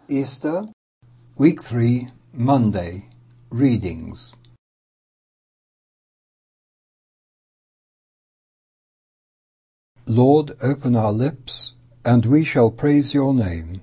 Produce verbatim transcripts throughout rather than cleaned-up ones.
Easter, Week three, Monday, Readings. Lord, open our lips, and we shall praise your name.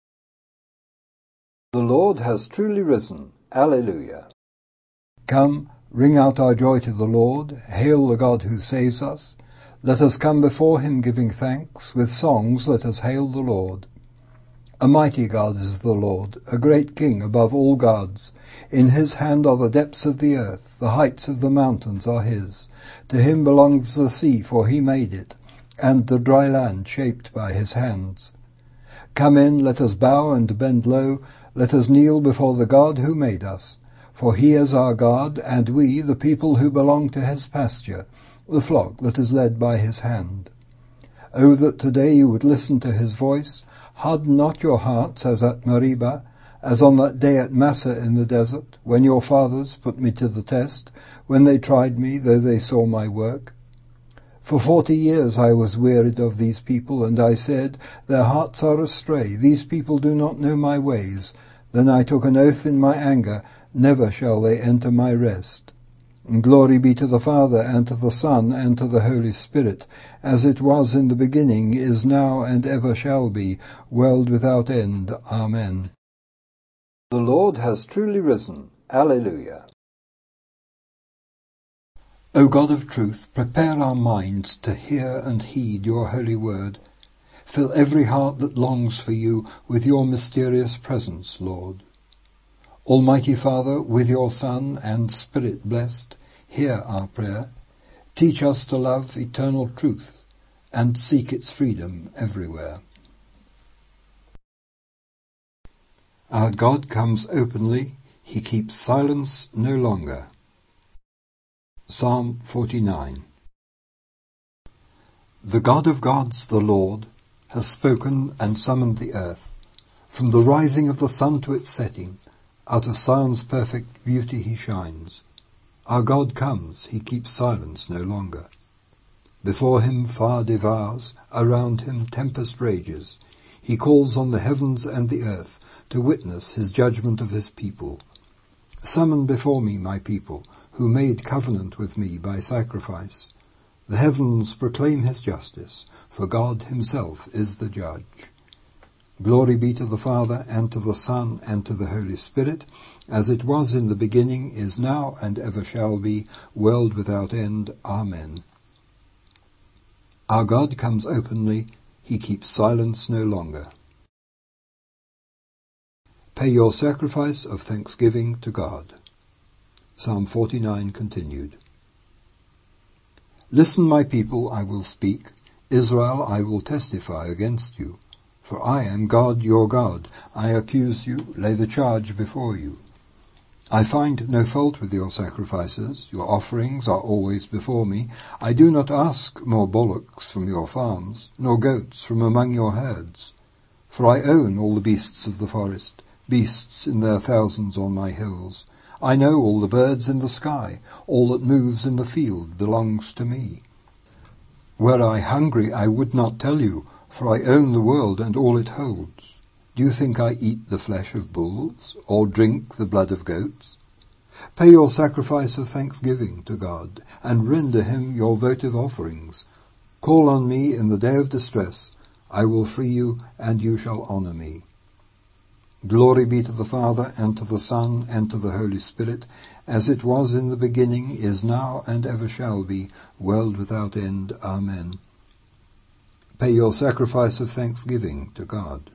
The Lord has truly risen. Alleluia. Come, ring out our joy to the Lord, hail the God who saves us. Let us come before him giving thanks, with songs let us hail the Lord. A mighty God is the Lord, a great King above all gods. In his hand are the depths of the earth, the heights of the mountains are his. To him belongs the sea, for he made it, and the dry land shaped by his hands. Come in, let us bow and bend low, let us kneel before the God who made us. For he is our God, and we, the people who belong to his pasture, the flock that is led by his hand. O that today you would listen to his voice. Harden not your hearts as at Meribah, as on that day at Massah in the desert, when your fathers put me to the test, when they tried me, though they saw my work. For forty years I was wearied of these people, and I said, their hearts are astray, these people do not know my ways. Then I took an oath in my anger, never shall they enter my rest. And glory be to the Father, and to the Son, and to the Holy Spirit, as it was in the beginning, is now, and ever shall be, world without end. Amen. The Lord has truly risen. Alleluia. O God of truth, prepare our minds to hear and heed your holy word. Fill every heart that longs for you with your mysterious presence, Lord. Almighty Father, with your Son and Spirit blessed, hear our prayer. Teach us to love eternal truth and seek its freedom everywhere. Our God comes openly, he keeps silence no longer. Psalm forty-nine. The God of gods, the Lord, has spoken and summoned the earth. From the rising of the sun to its setting, out of Zion's perfect beauty he shines. Our God comes, he keeps silence no longer. Before him fire devours, around him tempest rages. He calls on the heavens and the earth to witness his judgment of his people. Summon before me my people, who made covenant with me by sacrifice. The heavens proclaim his justice, for God himself is the judge. Glory be to the Father, and to the Son, and to the Holy Spirit, as it was in the beginning, is now, and ever shall be, world without end. Amen. Our God comes openly, he keeps silence no longer. Pay your sacrifice of thanksgiving to God. Psalm forty-nine continued. Listen, my people, I will speak. Israel, I will testify against you. For I am God your God. I accuse you, lay the charge before you. I find no fault with your sacrifices. Your offerings are always before me. I do not ask more bullocks from your farms, nor goats from among your herds. For I own all the beasts of the forest, beasts in their thousands on my hills. I know all the birds in the sky. All that moves in the field belongs to me. Were I hungry, I would not tell you, for I own the world and all it holds. Do you think I eat the flesh of bulls, or drink the blood of goats? Pay your sacrifice of thanksgiving to God, and render him your votive offerings. Call on me in the day of distress. I will free you, and you shall honour me. Glory be to the Father, and to the Son, and to the Holy Spirit, as it was in the beginning, is now, and ever shall be, world without end. Amen. Pay your sacrifice of thanksgiving to God.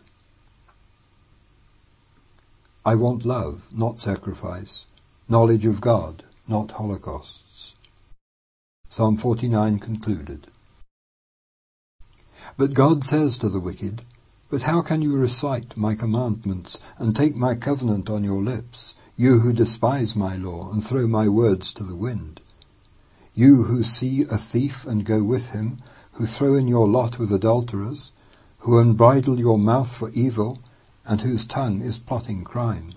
I want love, not sacrifice, knowledge of God, not holocausts. Psalm forty-nine concluded. But God says to the wicked, But how can you recite my commandments and take my covenant on your lips, you who despise my law and throw my words to the wind? You who see a thief and go with him, who throw in your lot with adulterers, who unbridle your mouth for evil, and whose tongue is plotting crime.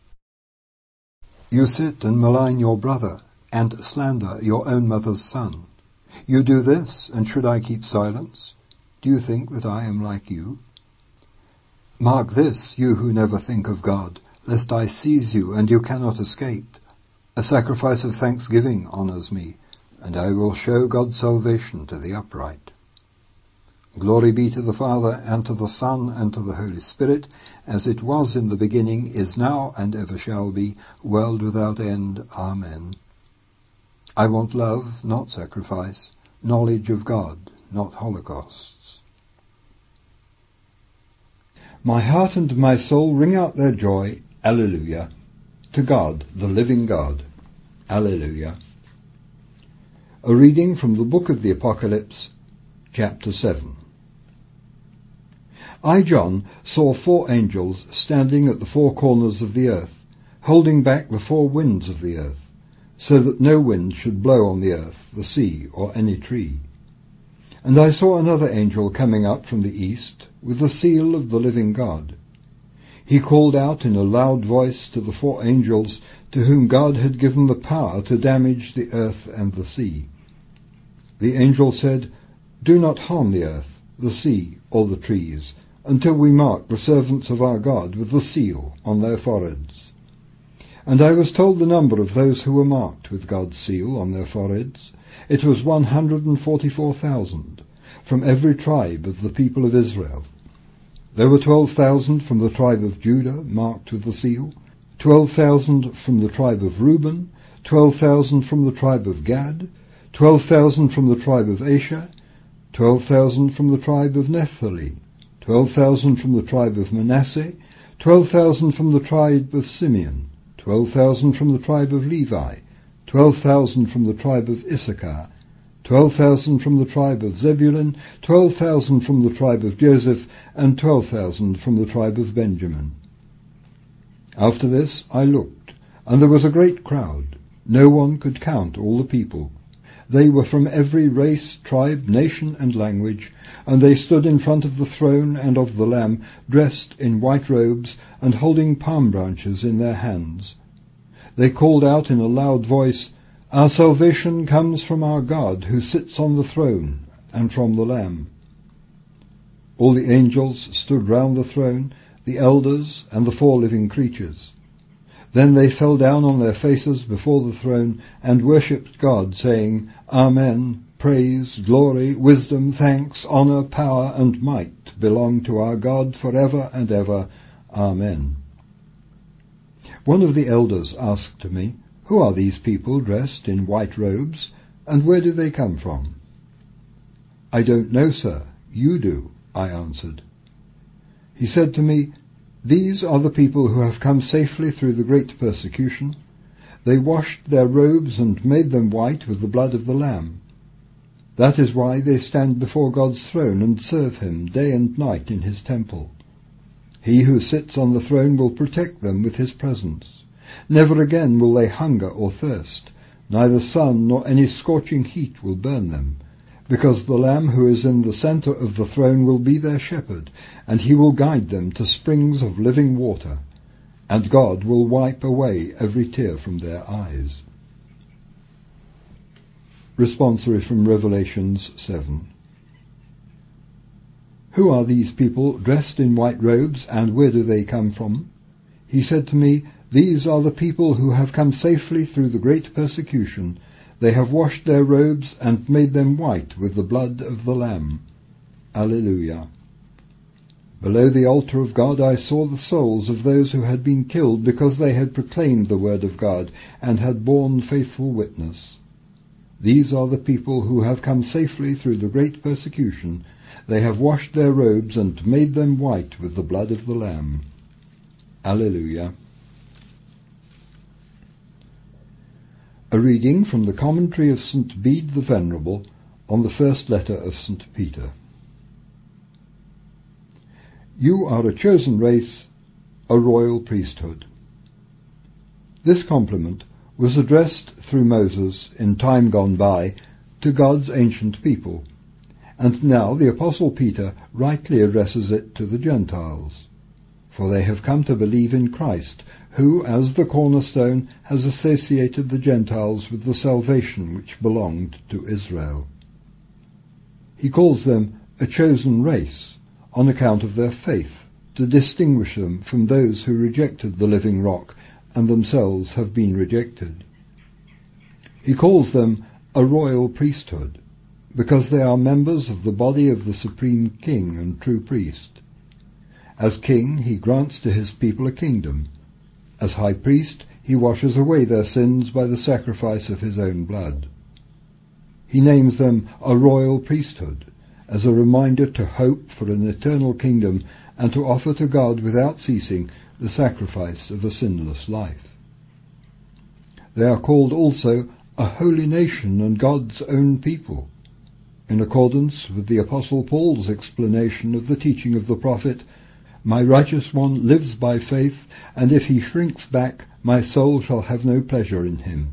You sit and malign your brother, and slander your own mother's son. You do this, and should I keep silence? Do you think that I am like you? Mark this, you who never think of God, lest I seize you and you cannot escape. A sacrifice of thanksgiving honours me, and I will show God's salvation to the upright. Glory be to the Father, and to the Son, and to the Holy Spirit, as it was in the beginning, is now, and ever shall be, world without end. Amen. I want love, not sacrifice, knowledge of God, not holocausts. My heart and my soul ring out their joy, Alleluia, to God, the living God. Alleluia. A reading from the book of the Apocalypse, chapter seven. I, John, saw four angels standing at the four corners of the earth, holding back the four winds of the earth, so that no wind should blow on the earth, the sea, or any tree. And I saw another angel coming up from the east, with the seal of the living God. He called out in a loud voice to the four angels to whom God had given the power to damage the earth and the sea. The angel said, "Do not harm the earth, the sea, or the trees, until we mark the servants of our God with the seal on their foreheads." And I was told the number of those who were marked with God's seal on their foreheads. It was one hundred and forty-four thousand, from every tribe of the people of Israel. There were twelve thousand from the tribe of Judah, marked with the seal, twelve thousand from the tribe of Reuben, twelve thousand from the tribe of Gad, twelve thousand from the tribe of Asher, twelve thousand from the tribe of Naphtali, twelve thousand from the tribe of Manasseh, twelve thousand from the tribe of Simeon, twelve thousand from the tribe of Levi, twelve thousand from the tribe of Issachar, twelve thousand from the tribe of Zebulun, twelve thousand from the tribe of Joseph, and twelve thousand from the tribe of Benjamin. After this I looked, and there was a great crowd. No one could count all the people. They were from every race, tribe, nation, and language, and they stood in front of the throne and of the Lamb, dressed in white robes, and holding palm branches in their hands. They called out in a loud voice, "Our salvation comes from our God, who sits on the throne, and from the Lamb." All the angels stood round the throne, the elders, and the four living creatures. Then they fell down on their faces before the throne and worshipped God, saying, "Amen, praise, glory, wisdom, thanks, honour, power, and might belong to our God forever and ever. Amen." One of the elders asked me, "Who are these people dressed in white robes, and where do they come from?" "I don't know, sir. You do," I answered. He said to me, "These are the people who have come safely through the great persecution. They washed their robes and made them white with the blood of the Lamb. That is why they stand before God's throne and serve him day and night in his temple. He who sits on the throne will protect them with his presence. Never again will they hunger or thirst. Neither sun nor any scorching heat will burn them, because the Lamb who is in the center of the throne will be their shepherd, and he will guide them to springs of living water, and God will wipe away every tear from their eyes." Responsory from Revelations seven. "Who are these people dressed in white robes, and where do they come from?" He said to me, "These are the people who have come safely through the great persecution. They have washed their robes and made them white with the blood of the Lamb." Alleluia. Below the altar of God I saw the souls of those who had been killed because they had proclaimed the word of God and had borne faithful witness. These are the people who have come safely through the great persecution. They have washed their robes and made them white with the blood of the Lamb. Alleluia. A reading from the commentary of Saint Bede the Venerable on the first letter of Saint Peter. You are a chosen race, a royal priesthood. This compliment was addressed through Moses in time gone by to God's ancient people, and now the Apostle Peter rightly addresses it to the Gentiles, for they have come to believe in Christ, who, as the cornerstone, has associated the Gentiles with the salvation which belonged to Israel. He calls them a chosen race on account of their faith, to distinguish them from those who rejected the living rock and themselves have been rejected. He calls them a royal priesthood, because they are members of the body of the supreme king and true priest. As king, he grants to his people a kingdom. As high priest, he washes away their sins by the sacrifice of his own blood. He names them a royal priesthood, as a reminder to hope for an eternal kingdom and to offer to God without ceasing the sacrifice of a sinless life. They are called also a holy nation and God's own people, in accordance with the Apostle Paul's explanation of the teaching of the prophet, "My righteous one lives by faith, and if he shrinks back, my soul shall have no pleasure in him."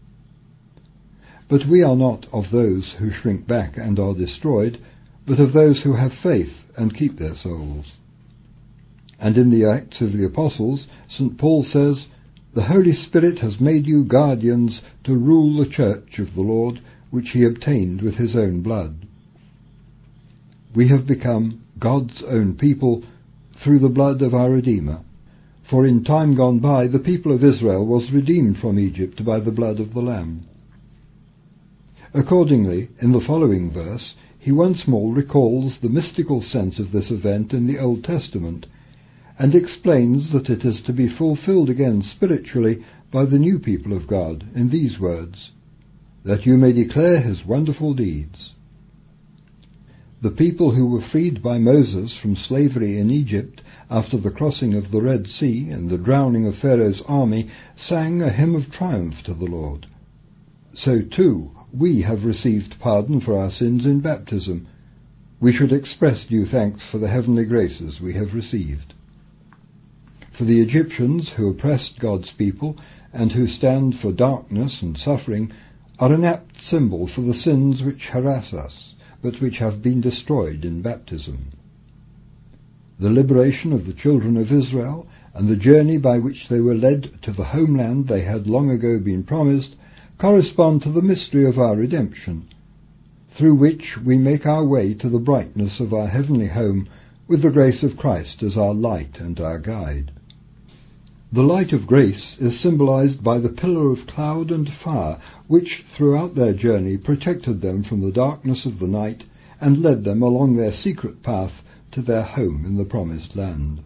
But we are not of those who shrink back and are destroyed, but of those who have faith and keep their souls. And in the Acts of the Apostles, Saint Paul says, "The Holy Spirit has made you guardians to rule the church of the Lord, which he obtained with his own blood." We have become God's own people through the blood of our Redeemer, for in time gone by the people of Israel was redeemed from Egypt by the blood of the Lamb. Accordingly, in the following verse, he once more recalls the mystical sense of this event in the Old Testament, and explains that it is to be fulfilled again spiritually by the new people of God in these words, "that you may declare his wonderful deeds." The people who were freed by Moses from slavery in Egypt after the crossing of the Red Sea and the drowning of Pharaoh's army sang a hymn of triumph to the Lord. So too we have received pardon for our sins in baptism. We should express due thanks for the heavenly graces we have received. For the Egyptians who oppressed God's people and who stand for darkness and suffering are an apt symbol for the sins which harass us, but which have been destroyed in baptism. The liberation of the children of Israel and the journey by which they were led to the homeland they had long ago been promised correspond to the mystery of our redemption, through which we make our way to the brightness of our heavenly home with the grace of Christ as our light and our guide. The light of grace is symbolized by the pillar of cloud and fire, which throughout their journey protected them from the darkness of the night and led them along their secret path to their home in the promised land.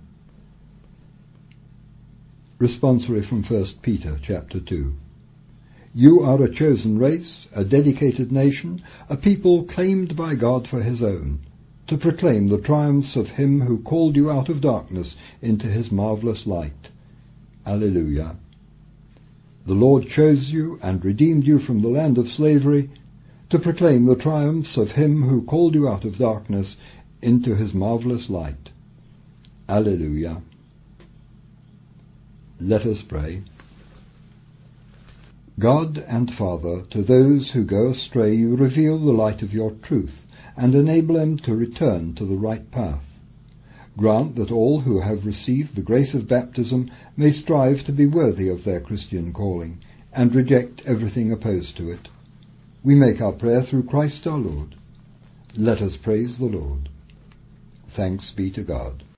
Responsory from First Peter chapter two. You are a chosen race, a dedicated nation, a people claimed by God for his own, to proclaim the triumphs of him who called you out of darkness into his marvelous light. Alleluia. The Lord chose you and redeemed you from the land of slavery to proclaim the triumphs of him who called you out of darkness into his marvelous light. Alleluia. Let us pray. God and Father, to those who go astray you reveal the light of your truth and enable them to return to the right path. Grant that all who have received the grace of baptism may strive to be worthy of their Christian calling, and reject everything opposed to it. We make our prayer through Christ our Lord. Let us praise the Lord. Thanks be to God.